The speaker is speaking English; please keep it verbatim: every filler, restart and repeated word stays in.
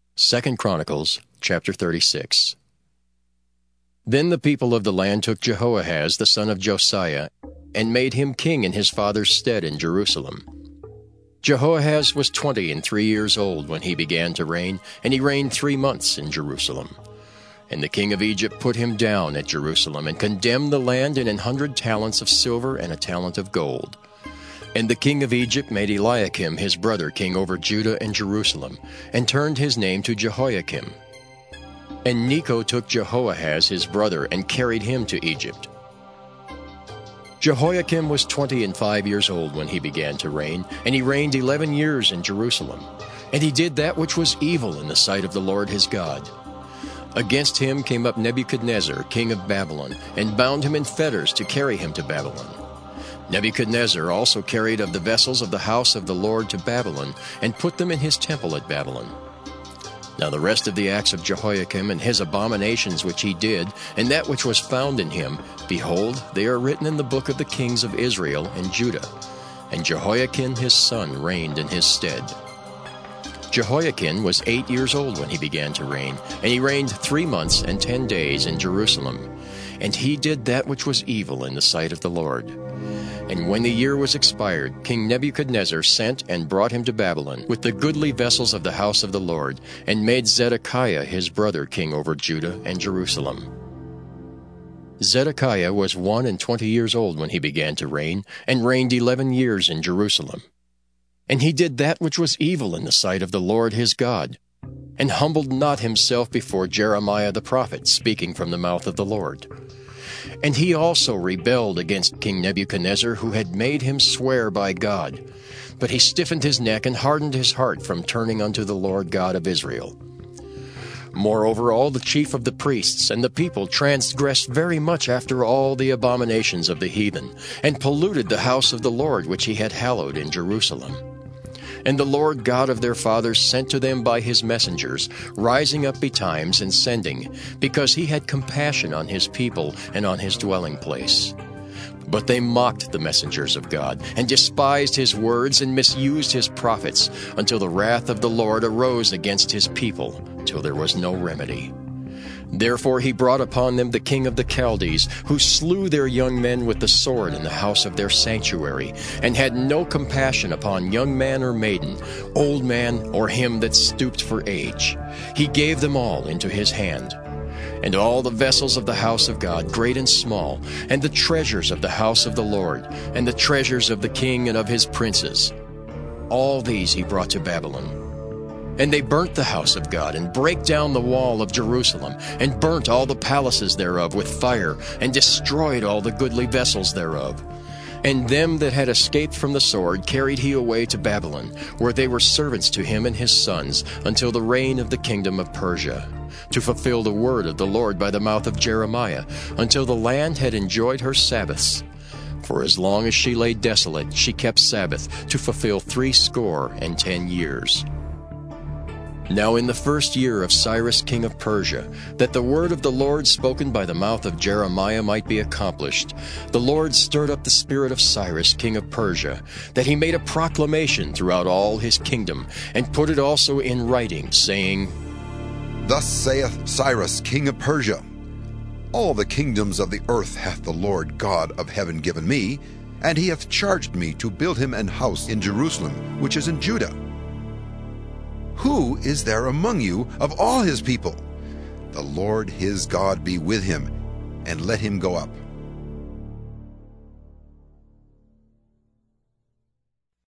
Second Chronicles, chapter thirty-six. Then the people of the land took Jehoahaz the son of Josiah, and made him king in his father's stead in Jerusalem. Jehoahaz was twenty and three years old when he began to reign, and he reigned three months in Jerusalem. And the king of Egypt put him down at Jerusalem, and condemned the land in an hundred talents of silver and a talent of gold. And the king of Egypt made Eliakim his brother king over Judah and Jerusalem, and turned his name to Jehoiakim. And Necho took Jehoahaz his brother, and carried him to Egypt. Jehoiakim was twenty and five years old when he began to reign, and he reigned eleven years in Jerusalem. And he did that which was evil in the sight of the Lord his God. Against him came up Nebuchadnezzar, king of Babylon, and bound him in fetters to carry him to Babylon. Nebuchadnezzar also carried of the vessels of the house of the Lord to Babylon, and put them in his temple at Babylon. Now the rest of the acts of Jehoiakim, and his abominations which he did, and that which was found in him, behold, they are written in the book of the kings of Israel and Judah. And Jehoiakim his son reigned in his stead. Jehoiakim was eight years old when he began to reign, and he reigned three months and ten days in Jerusalem. And he did that which was evil in the sight of the Lord. And when the year was expired, King Nebuchadnezzar sent and brought him to Babylon with the goodly vessels of the house of the Lord, and made Zedekiah his brother king over Judah and Jerusalem. Zedekiah was one and twenty years old when he began to reign, and reigned eleven years in Jerusalem. And he did that which was evil in the sight of the Lord his God, and humbled not himself before Jeremiah the prophet, speaking from the mouth of the Lord. And he also rebelled against King Nebuchadnezzar, who had made him swear by God. But he stiffened his neck and hardened his heart from turning unto the Lord God of Israel. Moreover, all the chief of the priests and the people transgressed very much after all the abominations of the heathen, and polluted the house of the Lord which he had hallowed in Jerusalem. And the Lord God of their fathers sent to them by his messengers, rising up betimes and sending, because he had compassion on his people and on his dwelling place. But they mocked the messengers of God, and despised his words, and misused his prophets, until the wrath of the Lord arose against his people, till there was no remedy. Therefore he brought upon them the king of the Chaldees, who slew their young men with the sword in the house of their sanctuary, and had no compassion upon young man or maiden, old man or him that stooped for age. He gave them all into his hand. And all the vessels of the house of God, great and small, and the treasures of the house of the Lord, and the treasures of the king and of his princes, all these he brought to Babylon. And they burnt the house of God, and brake down the wall of Jerusalem, and burnt all the palaces thereof with fire, and destroyed all the goodly vessels thereof. And them that had escaped from the sword carried he away to Babylon, where they were servants to him and his sons, until the reign of the kingdom of Persia, to fulfill the word of the Lord by the mouth of Jeremiah, until the land had enjoyed her Sabbaths. For as long as she lay desolate, she kept Sabbath, to fulfill threescore and ten years. Now in the first year of Cyrus king of Persia, that the word of the Lord spoken by the mouth of Jeremiah might be accomplished, the Lord stirred up the spirit of Cyrus king of Persia, that he made a proclamation throughout all his kingdom, and put it also in writing, saying, Thus saith Cyrus king of Persia, All the kingdoms of the earth hath the Lord God of heaven given me, and he hath charged me to build him an house in Jerusalem, which is in Judah. Who is there among you of all his people? The Lord his God be with him, and let him go up.